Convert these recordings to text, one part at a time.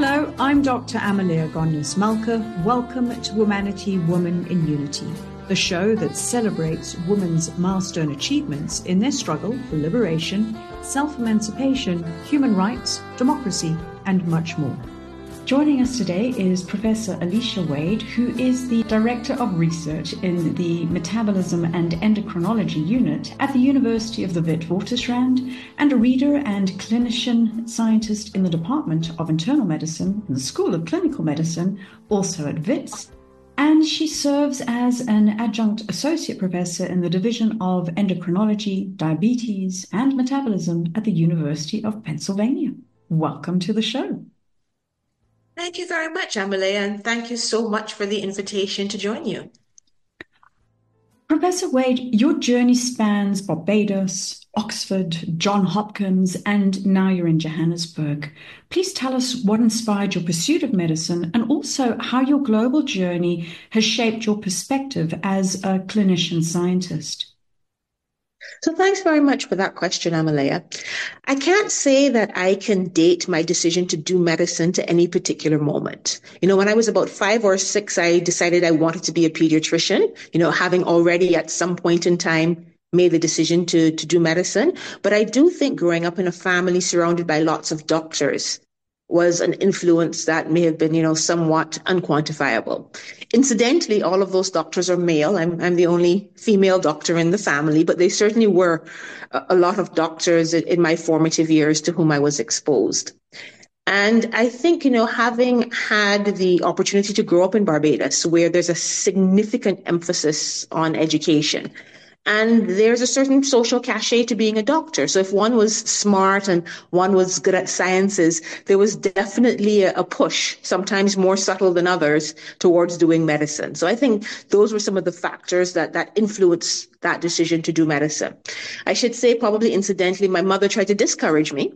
Hello, I'm Dr. Amalia Gonyas-Malka. Welcome to Humanity Woman in Unity, the show that celebrates women's milestone achievements in their struggle for liberation, self-emancipation, human rights, democracy, and much more. Joining us today is Professor Alicia Wade, who is the Director of Research in the Metabolism and Endocrinology Unit at the University of the Witwatersrand, and a reader and clinician scientist in the Department of Internal Medicine in the School of Clinical Medicine, also at WITS. And she serves as an adjunct associate professor in the Division of Endocrinology, Diabetes, and Metabolism at the University of Pennsylvania. Welcome to the show. Thank you very much, Amalia, and thank you so much for the invitation to join you. Professor Wade, your journey spans Barbados, Oxford, Johns Hopkins, and now you're in Johannesburg. Please tell us what inspired your pursuit of medicine and also how your global journey has shaped your perspective as a clinician scientist. So thanks very much for that question, Amalia. I can't say that I can date my decision to do medicine to any particular moment. When I was about 5 or 6, I decided I wanted to be a pediatrician, having already at some point in time made the decision to do medicine. But I do think growing up in a family surrounded by lots of doctors was an influence that may have been, somewhat unquantifiable. Incidentally, all of those doctors are male. I'm the only female doctor in the family, but they certainly were a lot of doctors in my formative years to whom I was exposed. And I think, having had the opportunity to grow up in Barbados, where there's a significant emphasis on education, and there's a certain social cachet to being a doctor. So if one was smart and one was good at sciences, there was definitely a push, sometimes more subtle than others, towards doing medicine. So I think those were some of the factors that influenced that decision to do medicine. I should say, probably incidentally, my mother tried to discourage me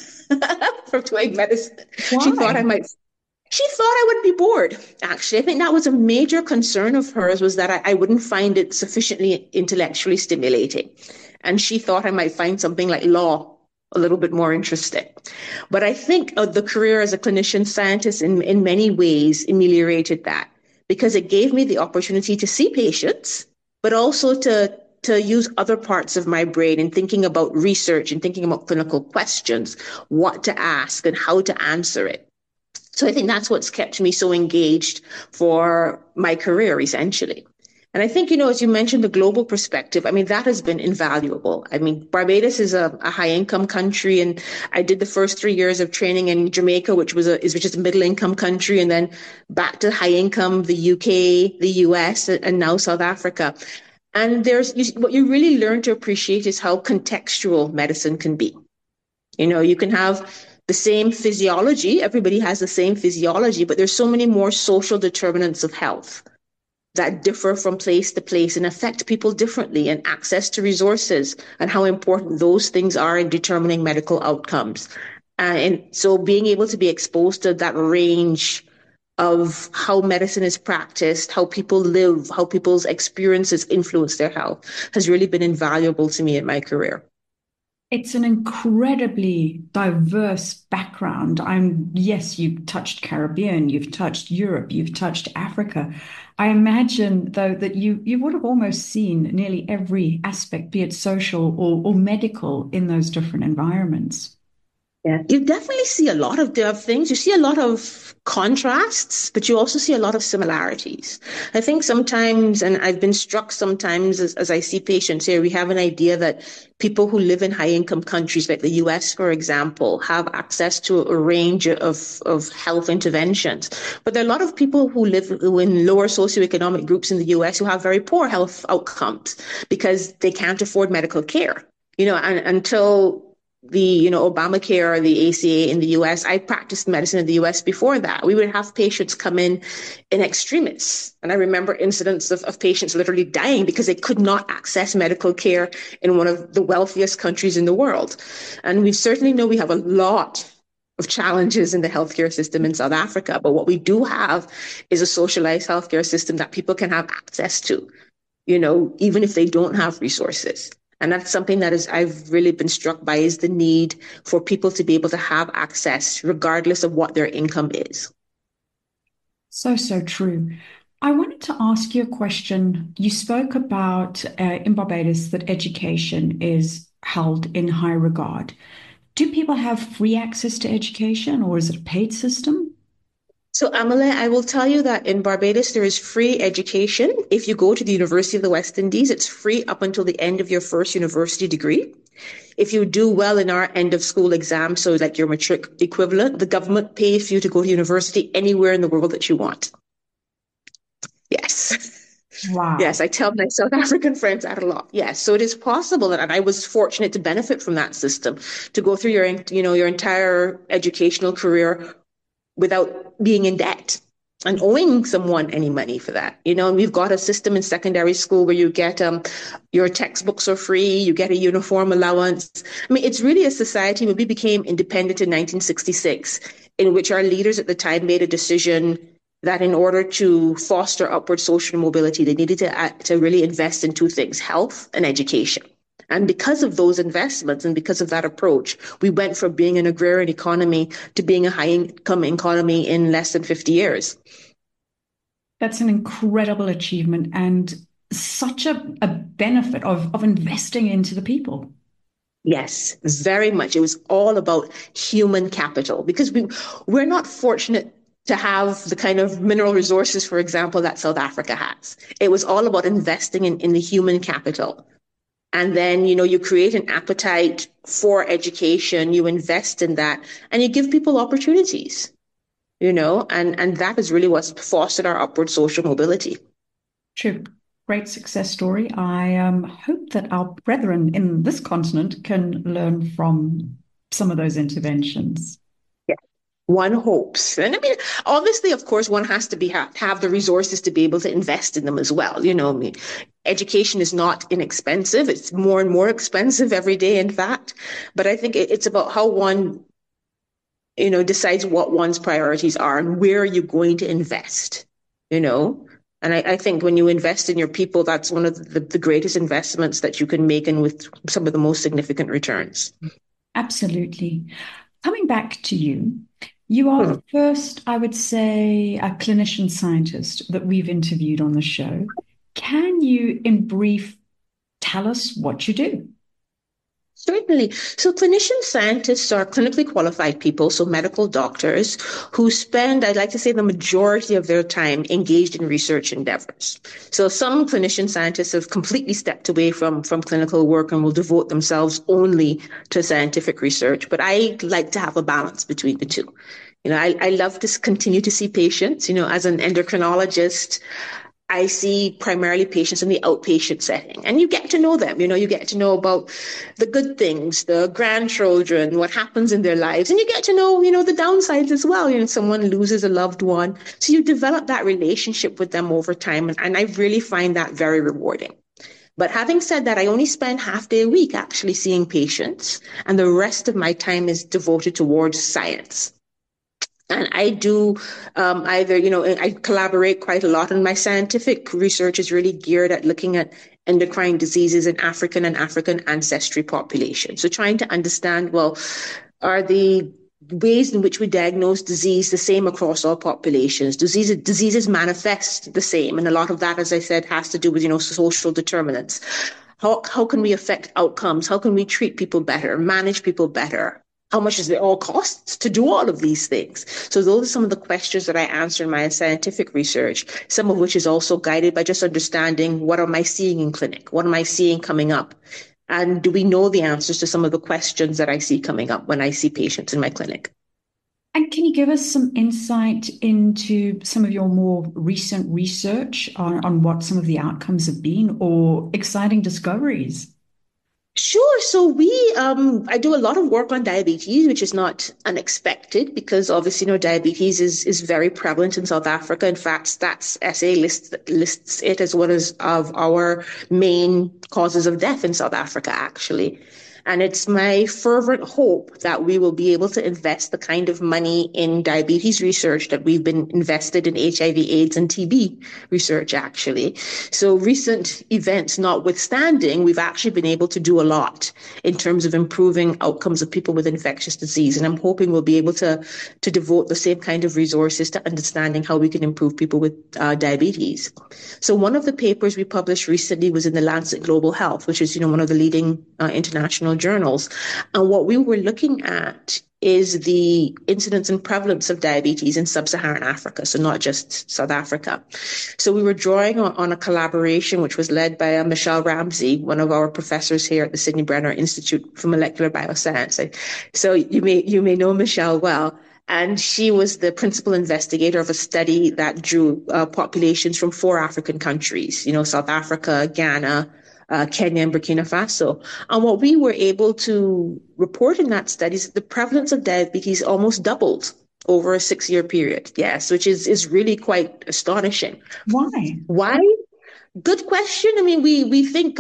from doing medicine. Why? She thought I would be bored, actually. I think that was a major concern of hers, was that I wouldn't find it sufficiently intellectually stimulating. And she thought I might find something like law a little bit more interesting. But I think the career as a clinician scientist in many ways ameliorated that, because it gave me the opportunity to see patients, but also to use other parts of my brain in thinking about research and thinking about clinical questions, what to ask and how to answer it. So I think that's what's kept me so engaged for my career, essentially. And I think, as you mentioned, the global perspective, that has been invaluable. Barbados is a high-income country, and I did the first 3 years of training in Jamaica, which is a middle-income country, and then back to high-income, the UK, the US, and now South Africa. And what you really learn to appreciate is how contextual medicine can be. You can have the same physiology. Everybody has the same physiology, but there's so many more social determinants of health that differ from place to place and affect people differently, and access to resources and how important those things are in determining medical outcomes. And so being able to be exposed to that range of how medicine is practiced, how people live, how people's experiences influence their health has really been invaluable to me in my career. It's an incredibly diverse background. Yes, you've touched Caribbean, you've touched Europe, you've touched Africa. I imagine, though, that you would have almost seen nearly every aspect, be it social or medical, in those different environments. Yeah, you definitely see a lot of things. You see a lot of contrasts, but you also see a lot of similarities. I think sometimes, and I've been struck sometimes as I see patients here, we have an idea that people who live in high-income countries like the US, for example, have access to a range of health interventions. But there are a lot of people who live in lower socioeconomic groups in the US who have very poor health outcomes because they can't afford medical care. And until the Obamacare or the ACA in the US, I practiced medicine in the US before that. We would have patients come in extremis. And I remember incidents of patients literally dying because they could not access medical care in one of the wealthiest countries in the world. And we certainly know we have a lot of challenges in the healthcare system in South Africa. But what we do have is a socialized healthcare system that people can have access to, even if they don't have resources. And that's something that is I've really been struck by is the need for people to be able to have access regardless of what their income is. So, so true. I wanted to ask you a question. You spoke about in Barbados that education is held in high regard. Do people have free access to education or is it a paid system? So, Amale, I will tell you that in Barbados, there is free education. If you go to the University of the West Indies, it's free up until the end of your first university degree. If you do well in our end of school exam, so like your matric equivalent, the government pays for you to go to university anywhere in the world that you want. Yes. Yes, Wow. I tell my South African friends that a lot. Yes, so it is possible, and I was fortunate to benefit from that system, to go through your entire educational career without being in debt and owing someone any money for that. And we've got a system in secondary school where you get your textbooks are free, you get a uniform allowance. I mean, it's really a society where we became independent in 1966, in which our leaders at the time made a decision that in order to foster upward social mobility, they needed to really invest in two things, health and education. And because of those investments and because of that approach, we went from being an agrarian economy to being a high income economy in less than 50 years. That's an incredible achievement and such a benefit of investing into the people. Yes, very much. It was all about human capital because we're not fortunate to have the kind of mineral resources, for example, that South Africa has. It was all about investing in the human capital. And then, you create an appetite for education, you invest in that, and you give people opportunities, and that is really what's fostered our upward social mobility. True. Great success story. I hope that our brethren in this continent can learn from some of those interventions. One hopes. And I mean, obviously, of course, one has to have the resources to be able to invest in them as well. I mean, education is not inexpensive. It's more and more expensive every day, in fact. But I think it's about how one, decides what one's priorities are and where are you going to invest, And I think when you invest in your people, that's one of the greatest investments that you can make and with some of the most significant returns. Absolutely. Coming back to you, you are the first, I would say, a clinician scientist that we've interviewed on the show. Can you, in brief, tell us what you do? Certainly. So clinician scientists are clinically qualified people, so medical doctors who spend, I'd like to say, the majority of their time engaged in research endeavors. So some clinician scientists have completely stepped away from clinical work and will devote themselves only to scientific research. But I like to have a balance between the two. I love to continue to see patients, as an endocrinologist. I see primarily patients in the outpatient setting, and you get to know them. You get to know about the good things, the grandchildren, what happens in their lives, and you get to know, the downsides as well. Someone loses a loved one. So you develop that relationship with them over time, and I really find that very rewarding. But having said that, I only spend half day a week actually seeing patients, and the rest of my time is devoted towards science. And I do I collaborate quite a lot, and my scientific research is really geared at looking at endocrine diseases in African and African ancestry populations. So trying to understand, well, are the ways in which we diagnose disease the same across all populations? Diseases manifest the same, and a lot of that, as I said, has to do with, social determinants. How can we affect outcomes? How can we treat people better, manage people better? How much does it all cost to do all of these things? So those are some of the questions that I answer in my scientific research, some of which is also guided by just understanding what am I seeing in clinic? What am I seeing coming up? And do we know the answers to some of the questions that I see coming up when I see patients in my clinic? And can you give us some insight into some of your more recent research on what some of the outcomes have been or exciting discoveries? Sure. So I do a lot of work on diabetes, which is not unexpected because obviously, diabetes is very prevalent in South Africa. In fact, Stats SA lists it as one of our main causes of death in South Africa, actually. And it's my fervent hope that we will be able to invest the kind of money in diabetes research that we've been invested in HIV, AIDS, and TB research, actually. So recent events notwithstanding, we've actually been able to do a lot in terms of improving outcomes of people with infectious disease. And I'm hoping we'll be able to devote the same kind of resources to understanding how we can improve people with diabetes. So one of the papers we published recently was in the Lancet Global Health, which is, one of the leading international journals. And what we were looking at is the incidence and prevalence of diabetes in sub-Saharan Africa, so not just South Africa. So we were drawing on a collaboration which was led by Michelle Ramsey, one of our professors here at the Sidney Brenner Institute for Molecular Bioscience. So you may know Michelle well. And she was the principal investigator of a study that drew populations from 4 African countries, South Africa, Ghana, Kenya, and Burkina Faso. And what we were able to report in that study is that the prevalence of diabetes almost doubled over a 6-year period. Yes, which is really quite astonishing. Why? Why? Good question. I mean, we think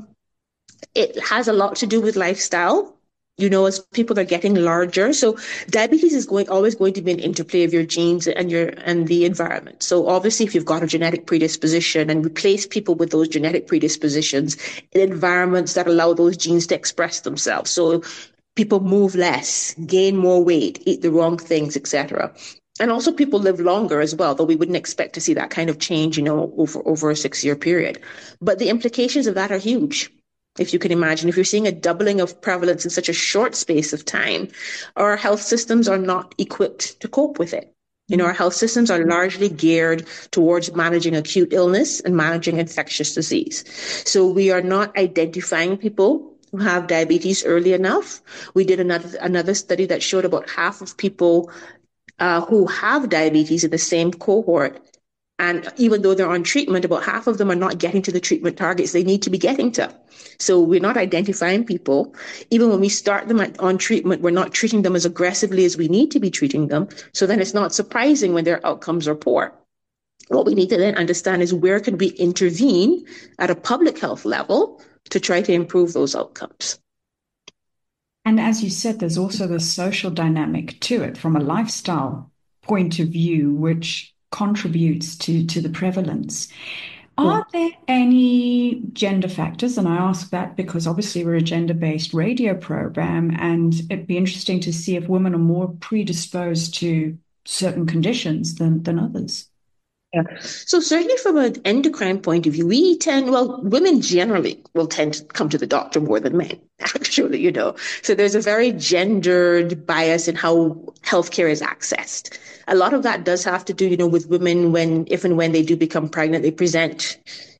it has a lot to do with lifestyle. As people are getting larger. So diabetes is always going to be an interplay of your genes and the environment. So obviously, if you've got a genetic predisposition and we place people with those genetic predispositions in environments that allow those genes to express themselves. So people move less, gain more weight, eat the wrong things, etc. And also people live longer as well, though we wouldn't expect to see that kind of change, over a 6-year period. But the implications of that are huge. If you can imagine, if you're seeing a doubling of prevalence in such a short space of time, our health systems are not equipped to cope with it. Our health systems are largely geared towards managing acute illness and managing infectious disease. So we are not identifying people who have diabetes early enough. We did another study that showed about half of people who have diabetes in the same cohort. And even though they're on treatment, about half of them are not getting to the treatment targets they need to be getting to. So we're not identifying people. Even when we start them on treatment, we're not treating them as aggressively as we need to be treating them. So then it's not surprising when their outcomes are poor. What we need to then understand is where can we intervene at a public health level to try to improve those outcomes. And as you said, there's also the social dynamic to it from a lifestyle point of view, which contributes to the prevalence. Are there any gender factors? And I ask that because obviously we're a gender-based radio program, and it'd be interesting to see if women are more predisposed to certain conditions than others. Yeah. So certainly from an endocrine point of view, women generally will tend to come to the doctor more than men, actually, So there's a very gendered bias in how healthcare is accessed. A lot of that does have to do, with women if and when they do become pregnant, they present,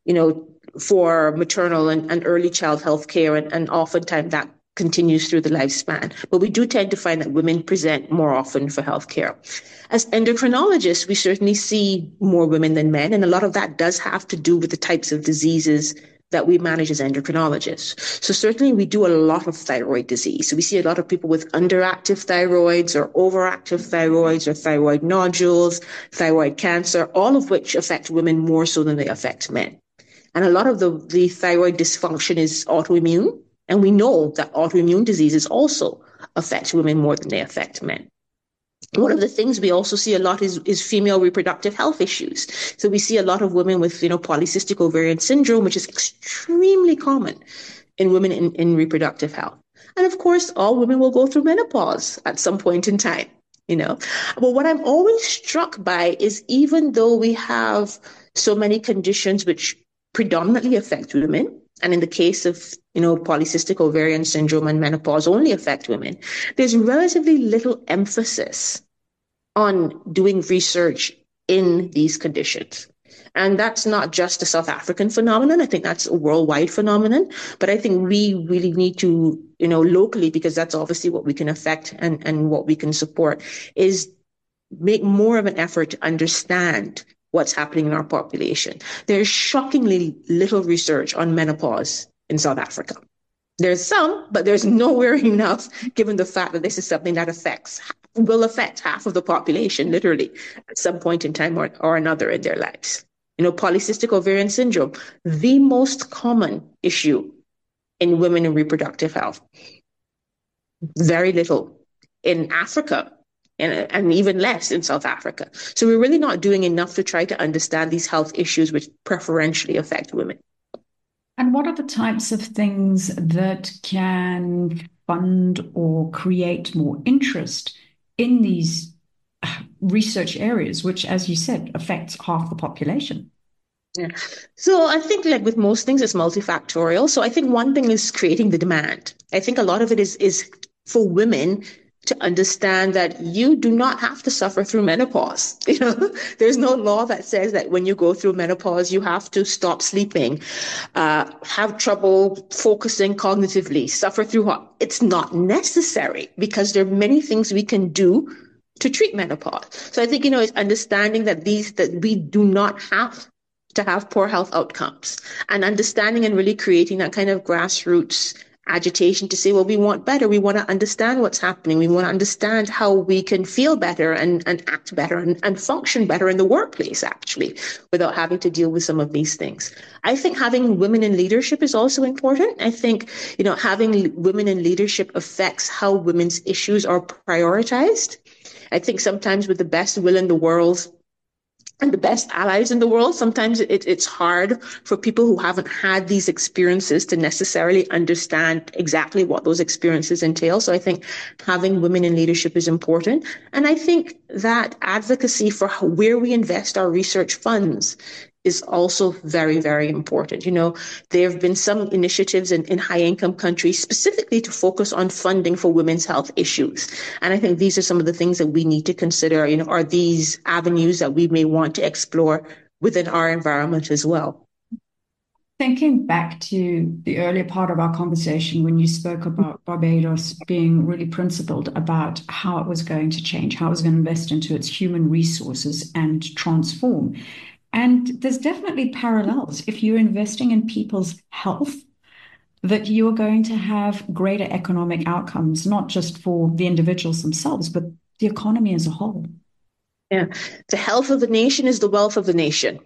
for maternal and early child healthcare, and oftentimes that continues through the lifespan. But we do tend to find that women present more often for healthcare. As endocrinologists, we certainly see more women than men, and a lot of that does have to do with the types of diseases that we manage as endocrinologists. So certainly we do a lot of thyroid disease. So we see a lot of people with underactive thyroids or overactive thyroids or thyroid nodules, thyroid cancer, all of which affect women more so than they affect men. And a lot of the thyroid dysfunction is autoimmune. And we know that autoimmune diseases also affect women more than they affect men. One of the things we also see a lot is female reproductive health issues. So we see a lot of women with, polycystic ovarian syndrome, which is extremely common in women in reproductive health. And of course, all women will go through menopause at some point in time, But what I'm always struck by is even though we have so many conditions which predominantly affect women, and in the case of, polycystic ovarian syndrome and menopause only affect women, there's relatively little emphasis on doing research in these conditions. And that's not just a South African phenomenon. I think that's a worldwide phenomenon. But I think we really need to, locally, because that's obviously what we can affect and what we can support, is make more of an effort to understand what's happening in our population. There's shockingly little research on menopause in South Africa. There's some, but there's nowhere enough, given the fact that this is something that will affect half of the population, literally, at some point in time or another in their lives. Polycystic ovarian syndrome, the most common issue in women and reproductive health. Very little in Africa, and even less in South Africa. So we're really not doing enough to try to understand these health issues which preferentially affect women. And what are the types of things that can fund or create more interest in these research areas, which, as you said, affects half the population? Yeah. So I think like with most things, it's multifactorial. So I think one thing is creating the demand. I think a lot of it is for women to understand that you do not have to suffer through menopause. You know, there's no law that says that when you go through menopause, you have to stop sleeping, have trouble focusing cognitively, suffer through. It's not necessary because there are many things we can do to treat menopause. So I think, it's understanding that that we do not have to have poor health outcomes, and understanding and really creating that kind of grassroots agitation to say, well, we want better. We want to understand what's happening. We want to understand how we can feel better and act better and function better in the workplace, actually, without having to deal with some of these things. I think having women in leadership is also important. I think, having women in leadership affects how women's issues are prioritized. I think sometimes with the best will in the world and the best allies in the world, sometimes it's hard for people who haven't had these experiences to necessarily understand exactly what those experiences entail. So I think having women in leadership is important. And I think that advocacy for where we invest our research funds is also very, very important. There have been some initiatives in high-income countries specifically to focus on funding for women's health issues. And I think these are some of the things that we need to consider. Are these avenues that we may want to explore within our environment as well? Thinking back to the earlier part of our conversation when you spoke about Barbados being really principled about how it was going to change, how it was going to invest into its human resources and transform. And there's definitely parallels. If you're investing in people's health, that you are going to have greater economic outcomes, not just for the individuals themselves, but the economy as a whole. Yeah. The health of the nation is the wealth of the nation.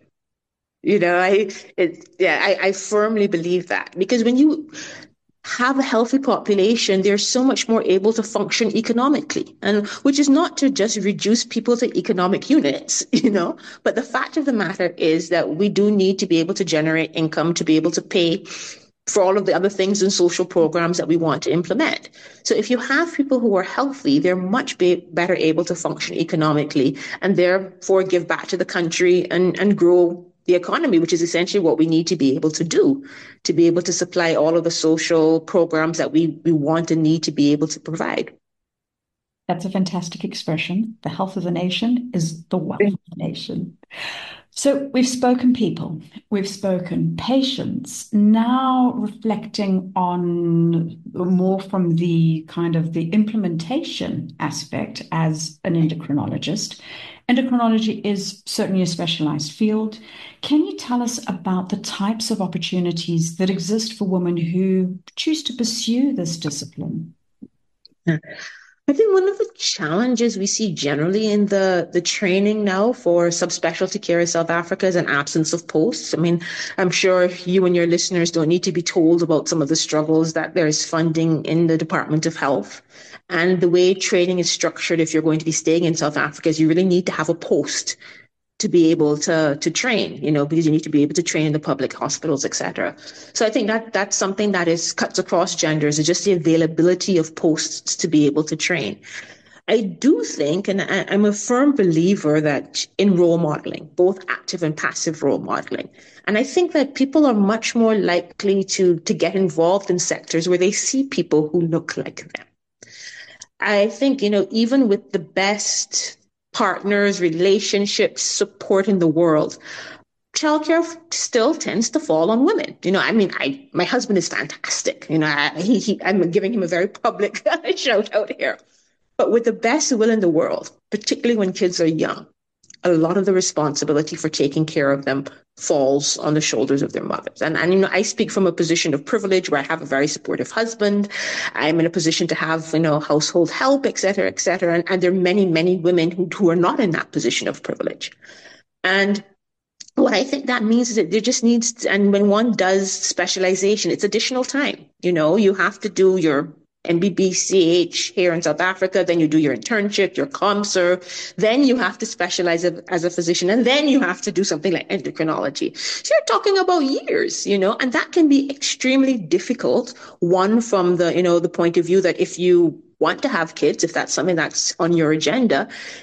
I firmly believe that, because when you have a healthy population, they're so much more able to function economically, and which is not to just reduce people to economic units, but the fact of the matter is that we do need to be able to generate income to be able to pay for all of the other things and social programs that we want to implement. So if you have people who are healthy, they're much better able to function economically and therefore give back to the country and grow the economy, which is essentially what we need to be able to do, to be able to supply all of the social programs that we want and need to be able to provide. That's a fantastic expression. The health of the nation is the wealth of the nation. So we've spoken people, we've spoken patients, now reflecting on more from the kind of the implementation aspect as an endocrinologist. Endocrinology is certainly a specialized field. Can you tell us about the types of opportunities that exist for women who choose to pursue this discipline? I think one of the challenges we see generally in the training now for subspecialty care in South Africa is an absence of posts. I mean, I'm sure you and your listeners don't need to be told about some of the struggles that there is funding in the Department of Health. And the way training is structured, if you're going to be staying in South Africa, is you really need to have a post to be able to train, because you need to be able to train in the public hospitals, et cetera. So I think that's something that cuts across genders, is just the availability of posts to be able to train. I do think, and I'm a firm believer that in role modeling, both active and passive role modeling. And I think that people are much more likely to get involved in sectors where they see people who look like them. I think, even with the best partners, relationships, support in the world, childcare still tends to fall on women. My husband is fantastic. I'm giving him a very public shout out here. But with the best will in the world, particularly when kids are young, a lot of the responsibility for taking care of them falls on the shoulders of their mothers. And I speak from a position of privilege where I have a very supportive husband. I'm in a position to have, household help, et cetera, et cetera. And there are many, many women who are not in that position of privilege. And What I think that means is that there just needs, and when one does specialization, it's additional time. You have to do your MBBCH here in South Africa, then you do your internship, your ComSer, then you have to specialize as a physician, and then you have to do something like endocrinology. So you're talking about years, and that can be extremely difficult. One, from the point of view that if you want to have kids, if that's something that's on your agenda,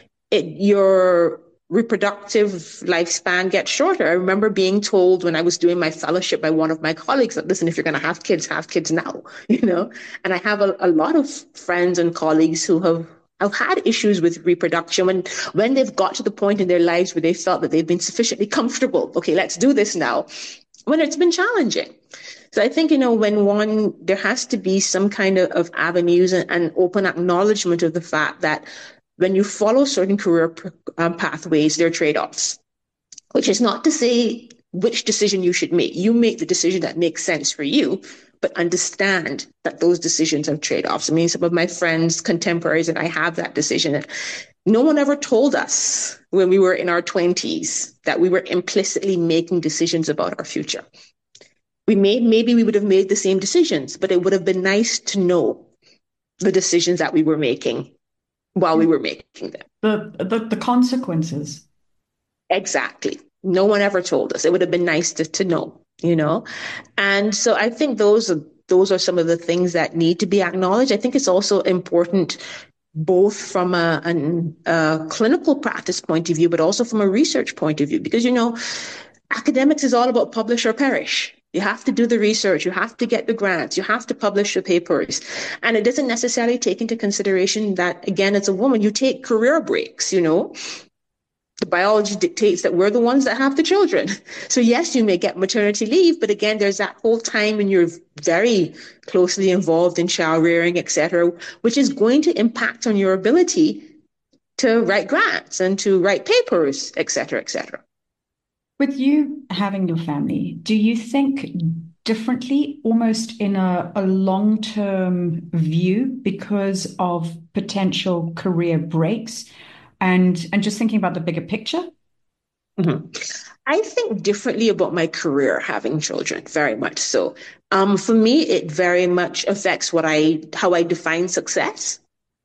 your reproductive lifespan gets shorter. I remember being told when I was doing my fellowship by one of my colleagues that, listen, if you're going to have kids now, And I have a lot of friends and colleagues who have had issues with reproduction when they've got to the point in their lives where they felt that they've been sufficiently comfortable. Okay, let's do this now. When it's been challenging. So I think, there has to be some kind of avenues and open acknowledgement of the fact that when you follow certain career pathways, there are trade-offs, which is not to say which decision you should make. You make the decision that makes sense for you, but understand that those decisions have trade-offs. I mean, some of my friends, contemporaries, and I have that decision. No one ever told us when we were in our 20s that we were implicitly making decisions about our future. Maybe we would have made the same decisions, but it would have been nice to know the decisions that we were making while we were making them. The consequences. Exactly. No one ever told us. It would have been nice to know, And so I think those are some of the things that need to be acknowledged. I think it's also important both from a clinical practice point of view, but also from a research point of view, because, academics is all about publish or perish. You have to do the research. You have to get the grants. You have to publish the papers. And it doesn't necessarily take into consideration that, again, as a woman, you take career breaks, The biology dictates that we're the ones that have the children. So yes, you may get maternity leave, but again, there's that whole time when you're very closely involved in child rearing, et cetera, which is going to impact on your ability to write grants and to write papers, et cetera, et cetera. With you having your family, do you think differently, almost in a long-term view because of potential career breaks and just thinking about the bigger picture? Mm-hmm. I think differently about my career having children, very much so. For me, it very much affects how I define success,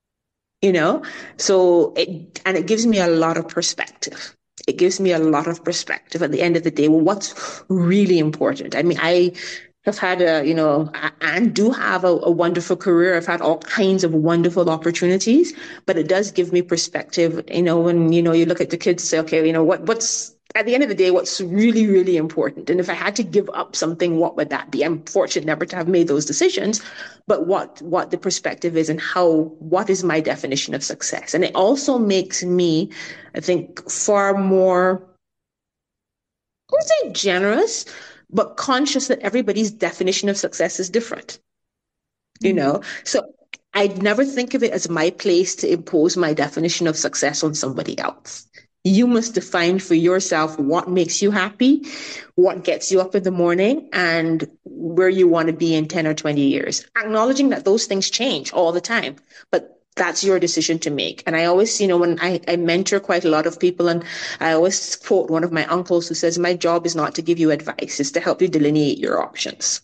So it gives me a lot of perspective. It gives me a lot of perspective at the end of the day. Well, what's really important? I mean, I have had and do have a wonderful career. I've had all kinds of wonderful opportunities, but it does give me perspective, when, you look at the kids and say, okay, what's at the end of the day, what's really, really important? And if I had to give up something, what would that be? I'm fortunate never to have made those decisions, but what the perspective is and what is my definition of success? And it also makes me, I think, far more, I wouldn't say generous, but conscious that everybody's definition of success is different, So I'd never think of it as my place to impose my definition of success on somebody else. You must define for yourself what makes you happy, what gets you up in the morning, and where you want to be in 10 or 20 years. Acknowledging that those things change all the time, but that's your decision to make. And I always, when I mentor quite a lot of people, and I always quote one of my uncles who says, my job is not to give you advice, it's to help you delineate your options.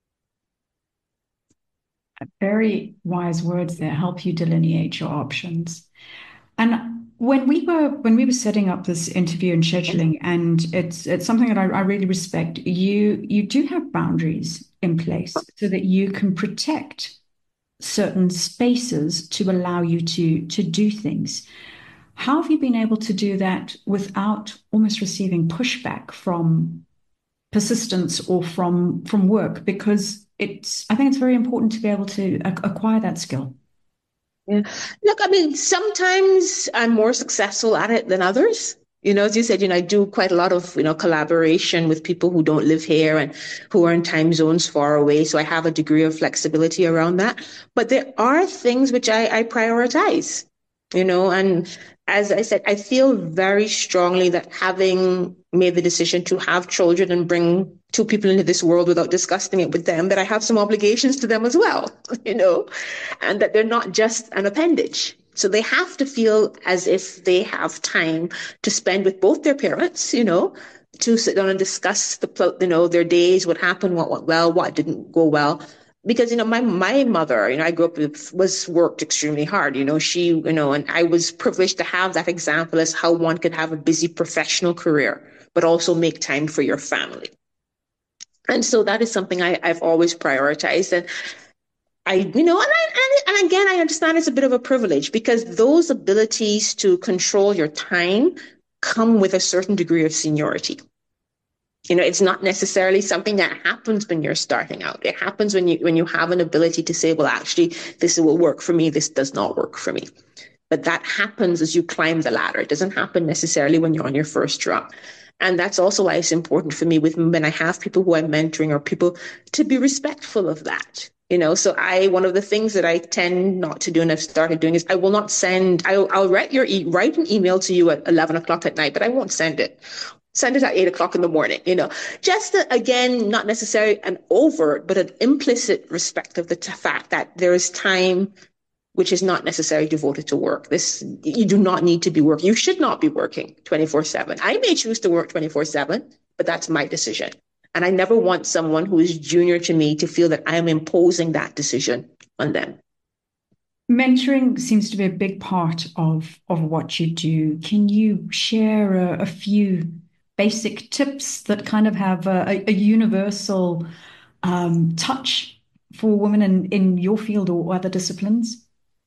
Very wise words there, help you delineate your options. And when we were setting up this interview and scheduling, and it's something that I really respect, you do have boundaries in place so that you can protect certain spaces to allow you to do things. How have you been able to do that without almost receiving pushback from persistence or from work? Because I think it's very important to be able to acquire that skill. Yeah. Look, I mean, sometimes I'm more successful at it than others. As you said, I do quite a lot of, collaboration with people who don't live here and who are in time zones far away. So I have a degree of flexibility around that. But there are things which I prioritize, and as I said, I feel very strongly that having made the decision to have children and bring two people into this world without discussing it with them, that I have some obligations to them as well, and that they're not just an appendage. So they have to feel as if they have time to spend with both their parents, to sit down and discuss their days, what happened, what went well, what didn't go well. Because, my mother, I grew up was worked extremely hard. And I was privileged to have that example as how one could have a busy professional career, but also make time for your family. And so that is something I've always prioritized. And and again, I understand it's a bit of a privilege because those abilities to control your time come with a certain degree of seniority. It's not necessarily something that happens when you're starting out. It happens when you have an ability to say, well, actually, this will work for me. This does not work for me. But that happens as you climb the ladder. It doesn't happen necessarily when you're on your first rung. And that's also why it's important for me when I have people who I'm mentoring or people to be respectful of that. So one of the things that I tend not to do and I've started doing is I will not I'll write an email to you at 11 o'clock at night, but I won't send it. Send it at 8 o'clock in the morning, just again, not necessarily an overt, but an implicit respect of the fact that there is time which is not necessarily devoted to work. You do not need to be working. You should not be working 24/7. I may choose to work 24/7, but that's my decision. And I never want someone who is junior to me to feel that I am imposing that decision on them. Mentoring seems to be a big part of what you do. Can you share a few basic tips that kind of have a universal touch for women in your field or other disciplines?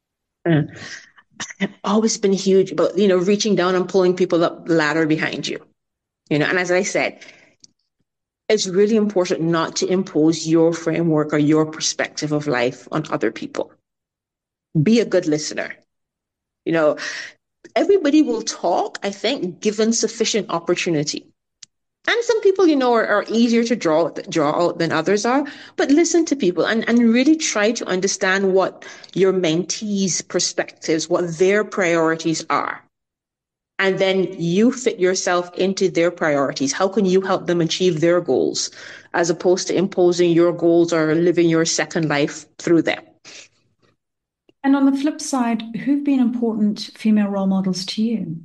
I've always been huge about, reaching down and pulling people up the ladder behind you, and as I said, it's really important not to impose your framework or your perspective of life on other people. Be a good listener. Everybody will talk, I think, given sufficient opportunity. And some people, are easier to draw out than others are, but listen to people and really try to understand what your mentees' perspectives, what their priorities are. And then you fit yourself into their priorities. How can you help them achieve their goals as opposed to imposing your goals or living your second life through them? And on the flip side, who've been important female role models to you?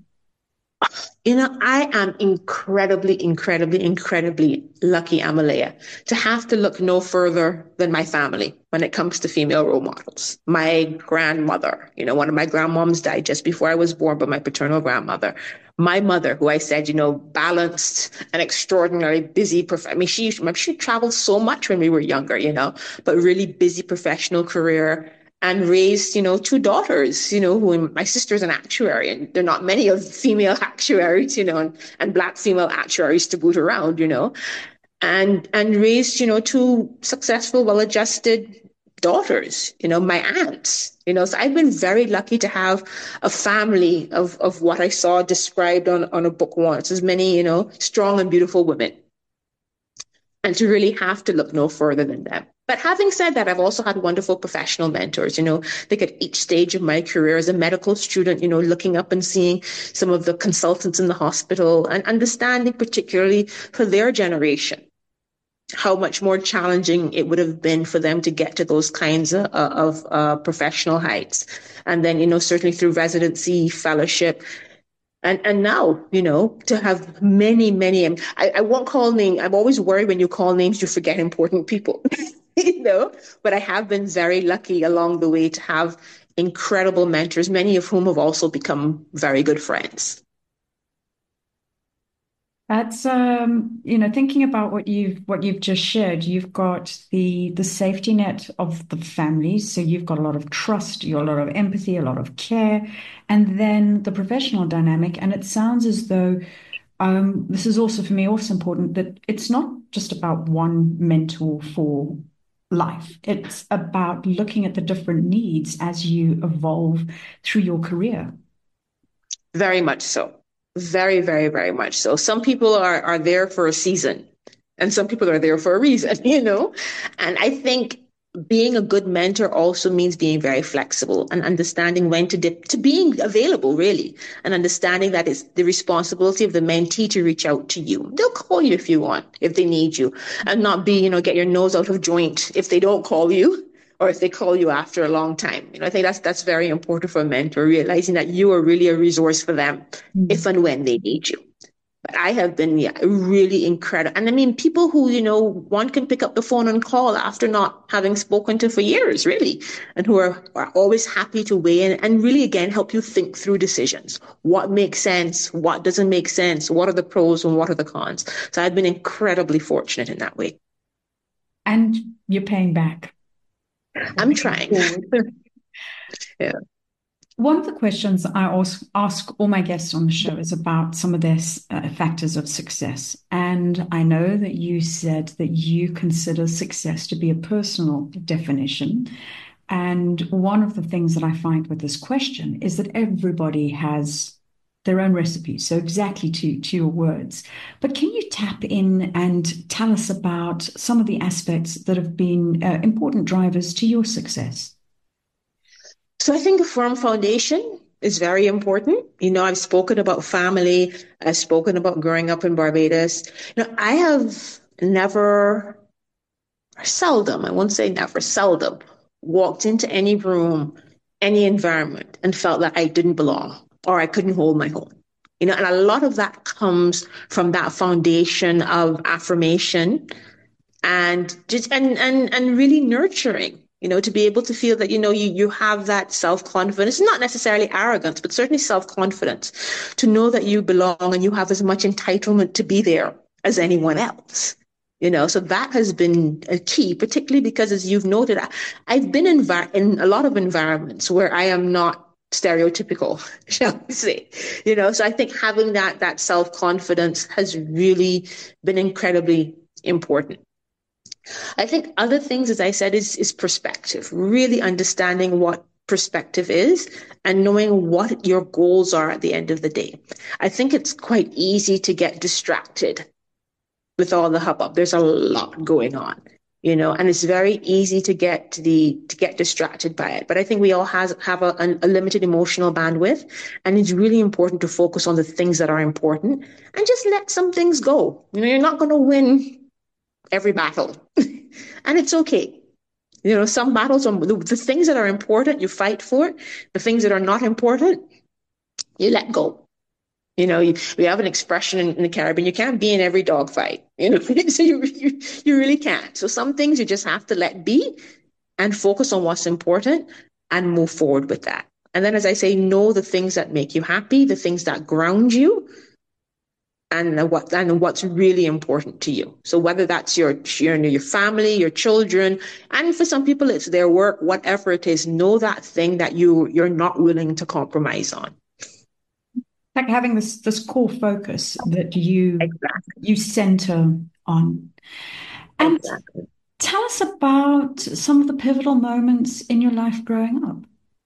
I am incredibly, incredibly, incredibly lucky, Amalea, to have to look no further than my family when it comes to female role models. My grandmother, one of my grandmoms died just before I was born, but my paternal grandmother. My mother, who I said, balanced and extraordinarily busy. She traveled so much when we were younger, but really busy professional career. And raised, two daughters, who my sister's an actuary, and there are not many of female actuaries, and Black female actuaries to boot around, and raised, two successful, well-adjusted daughters, my aunts, so I've been very lucky to have a family of what I saw described on a book once, as many, strong and beautiful women, and to really have to look no further than them. But having said that, I've also had wonderful professional mentors, like at each stage of my career as a medical student, looking up and seeing some of the consultants in the hospital and understanding particularly for their generation, how much more challenging it would have been for them to get to those kinds of professional heights. And then, certainly through residency, fellowship, and now, to have many, many, I won't call names. I'm always worried when you call names, you forget important people. But I have been very lucky along the way to have incredible mentors, many of whom have also become very good friends. That's thinking about what you've just shared, you've got the safety net of the family, so you've got a lot of trust, you've got a lot of empathy, a lot of care, and then the professional dynamic. And it sounds as though this is also for me also important that it's not just about one mentor for life. It's about looking at the different needs as you evolve through your career. Very much so. Very, very, very much so. Some people are there for a season and some people are there for a reason, And I think being a good mentor also means being very flexible and understanding when to being available, really, and understanding that it's the responsibility of the mentee to reach out to you. They'll call you if you want, if they need you, and not be, get your nose out of joint if they don't call you or if they call you after a long time. I think that's very important for a mentor, realizing that you are really a resource for them if and when they need you. But I have been, yeah, really incredible. And I mean, people who, one can pick up the phone and call after not having spoken to for years, really, and who are always happy to weigh in and really, again, help you think through decisions. What makes sense? What doesn't make sense? What are the pros and what are the cons? So I've been incredibly fortunate in that way. And you're paying back. I'm trying. Yeah. One of the questions I ask all my guests on the show is about some of their factors of success. And I know that you said that you consider success to be a personal definition. And one of the things that I find with this question is that everybody has their own recipe. So exactly to your words. But can you tap in and tell us about some of the aspects that have been important drivers to your success? So I think a firm foundation is very important. I've spoken about family. I've spoken about growing up in Barbados. I have never, seldom, I won't say never, seldom walked into any room, any environment and felt that I didn't belong or I couldn't hold my own. And a lot of that comes from that foundation of affirmation and just and really nurturing, to be able to feel that, you have that self-confidence, not necessarily arrogance, but certainly self-confidence, to know that you belong and you have as much entitlement to be there as anyone else. So that has been a key, particularly because, as you've noted, I've been in a lot of environments where I am not stereotypical, shall we say. So I think having that self-confidence has really been incredibly important. I think other things, as I said, is perspective, really understanding what perspective is and knowing what your goals are at the end of the day. I think it's quite easy to get distracted with all the hubbub. There's a lot going on, and it's very easy to get distracted by it. But I think we all have a limited emotional bandwidth, and it's really important to focus on the things that are important and just let some things go. You're not going to win every battle, and it's okay. Some battles, the things that are important, you fight for. The things that are not important, you let go. We have an expression in the Caribbean, you can't be in every dog fight, so you really can't. So some things you just have to let be and focus on what's important and move forward with that. And then, as I say, know the things that make you happy, the things that ground you, and what's really important to you. So whether that's your family, your children, and for some people it's their work, whatever it is, know that thing that you're not willing to compromise on. Like having this core focus that you center on. And exactly. Tell us about some of the pivotal moments in your life growing up.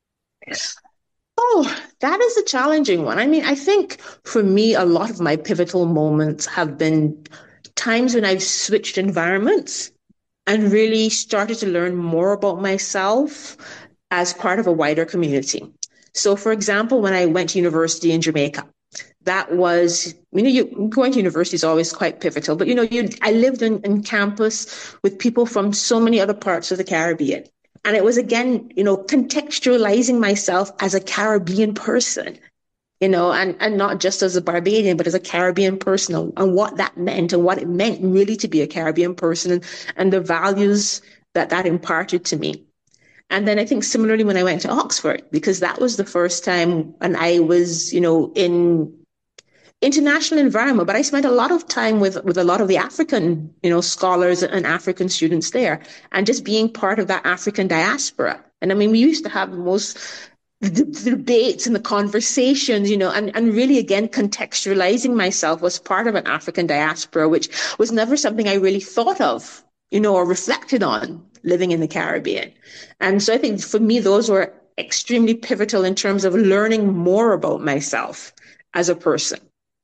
Oh, that is a challenging one. I mean, I think for me, a lot of my pivotal moments have been times when I've switched environments and really started to learn more about myself as part of a wider community. So, for example, when I went to university in Jamaica, that was, going to university is always quite pivotal, but, I lived in campus with people from so many other parts of the Caribbean. And it was, again, contextualizing myself as a Caribbean person, and not just as a Barbadian, but as a Caribbean person and what that meant and what it meant really to be a Caribbean person and the values that imparted to me. And then I think similarly when I went to Oxford, because that was the first time and I was, in international environment, but I spent a lot of time with a lot of the African, scholars and African students there and just being part of that African diaspora. And I mean, we used to have the debates and the conversations, and really, again, contextualizing myself was part of an African diaspora, which was never something I really thought of, or reflected on living in the Caribbean. And so I think for me, those were extremely pivotal in terms of learning more about myself as a person.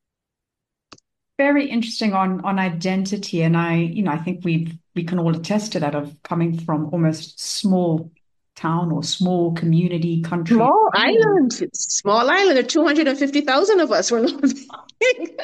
Very interesting on identity. And I think we can all attest to that, of coming from almost small town or small community country. Small island. There are 250,000 of us. We're not big.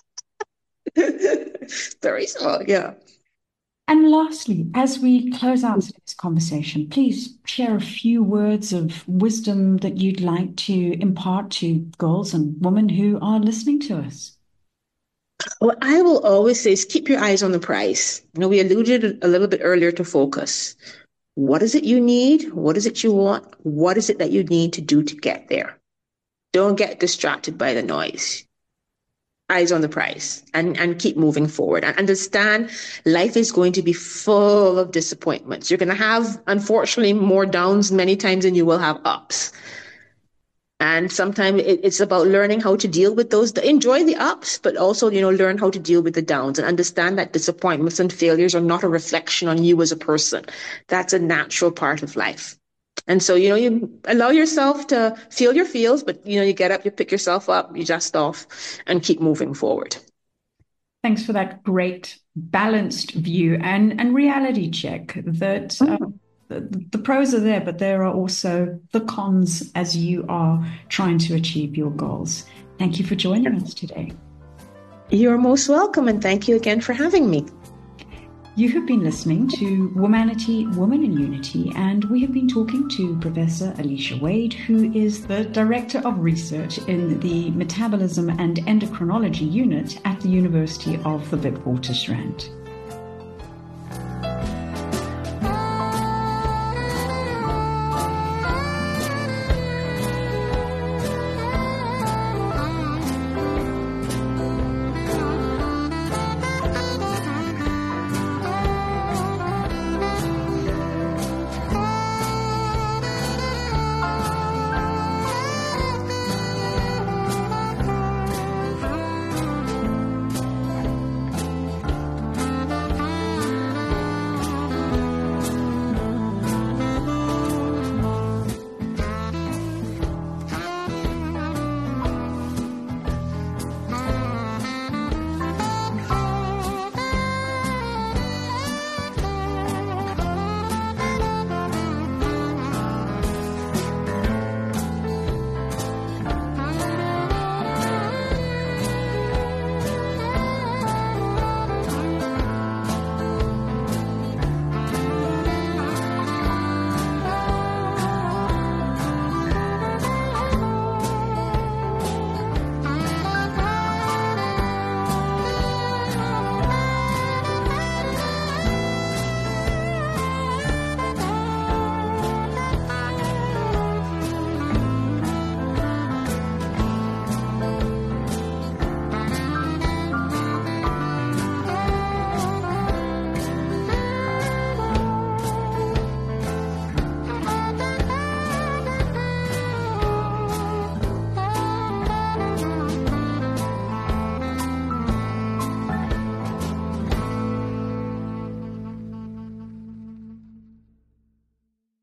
Very small, yeah. And lastly, as we close out today's conversation, please share a few words of wisdom that you'd like to impart to girls and women who are listening to us. What I will always say is keep your eyes on the prize. We alluded a little bit earlier to focus. What is it you need? What is it you want? What is it that you need to do to get there? Don't get distracted by the noise. Eyes on the prize and keep moving forward. And understand life is going to be full of disappointments. You're going to have, unfortunately, more downs many times than you will have ups. And sometimes it's about learning how to deal with those. Enjoy the ups, but also, learn how to deal with the downs and understand that disappointments and failures are not a reflection on you as a person. That's a natural part of life. And so, you allow yourself to feel your feels, but, you get up, you pick yourself up, you dust off and keep moving forward. Thanks for that great balanced view and reality check that the pros are there, but there are also the cons as you are trying to achieve your goals. Thank you for joining us today. You're most welcome, and thank you again for having me. You have been listening to Womanity, Woman in Unity, and we have been talking to Professor Alicia Wade, who is the Director of Research in the Metabolism and Endocrinology Unit at the University of the Witwatersrand.